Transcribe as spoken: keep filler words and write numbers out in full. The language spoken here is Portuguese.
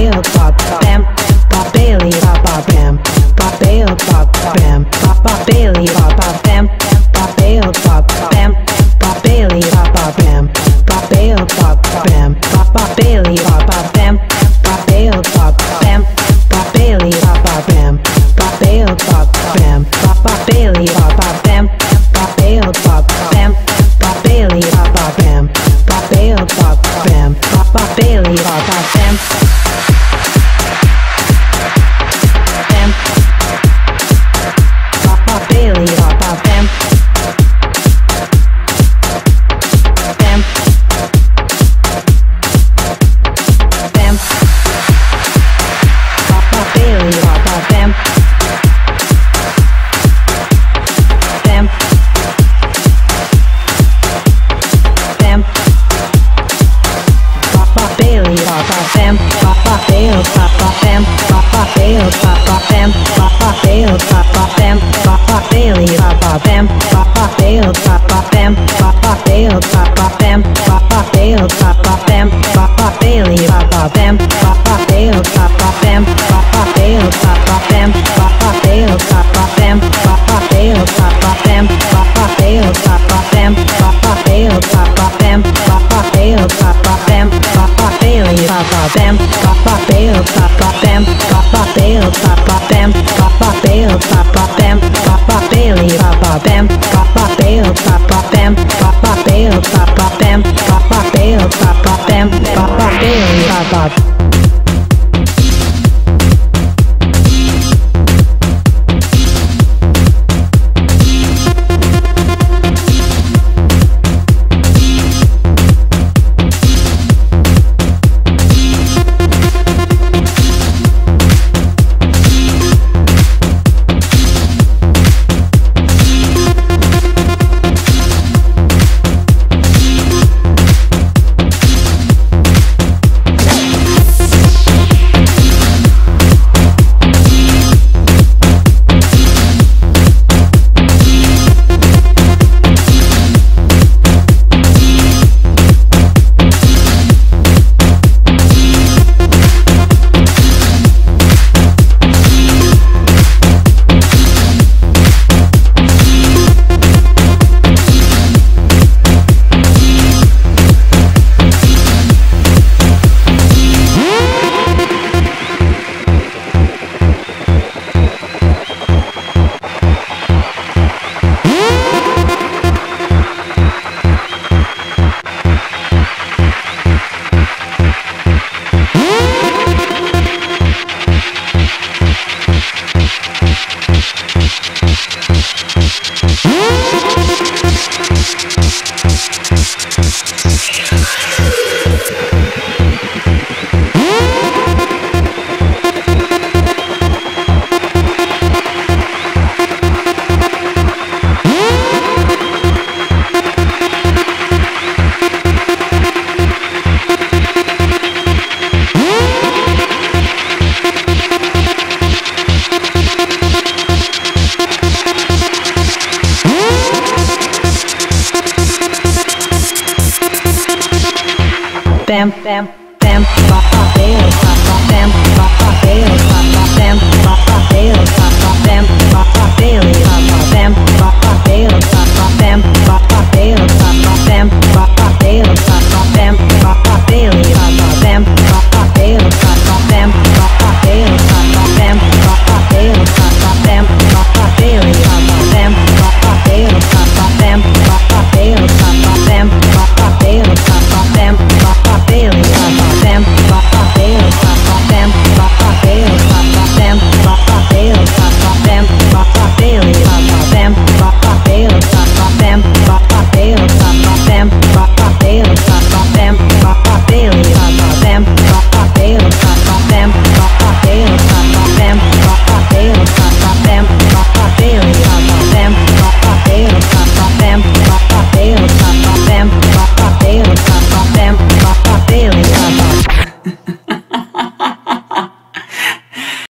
bail pop bam pop bailey pop bam pop bail pop bam pop bailey pop bam pop bail pop bam pop bailey pop bam pop bail pop bam pop bailey pop bam pop bail pop bam pop bailey pop bam pop bail pop bam pop bailey pop bam pop bail pop bam pop bailey pop bam pop bail pop bam pop bailey pop bam bam pop bailey pop bam bam bam pop bailey pop bam bam bam pop bailey pop bam pop bail pop bam pop bail pop bam pop bail pop bam pop bailey pop bam pop bail pop bam pop bail pop bam pop bail pop bam pop bailey pop bam pop bail pop bam pop bail pop bam pop bail pop bam pop bail pop bam pop bail pop bam pop bail pop bam pop bail pop bam pop bailey pop bam pop bail pop bam pop bail pop bam pop bail pop bam pop bailey pop bam pop bail pop bam pop bail pop bam pop bail pop bam pop bailey pop bam bam bam pop bail pop bam pop bail pop bam pop bail pop bam pop bailey pop bam pop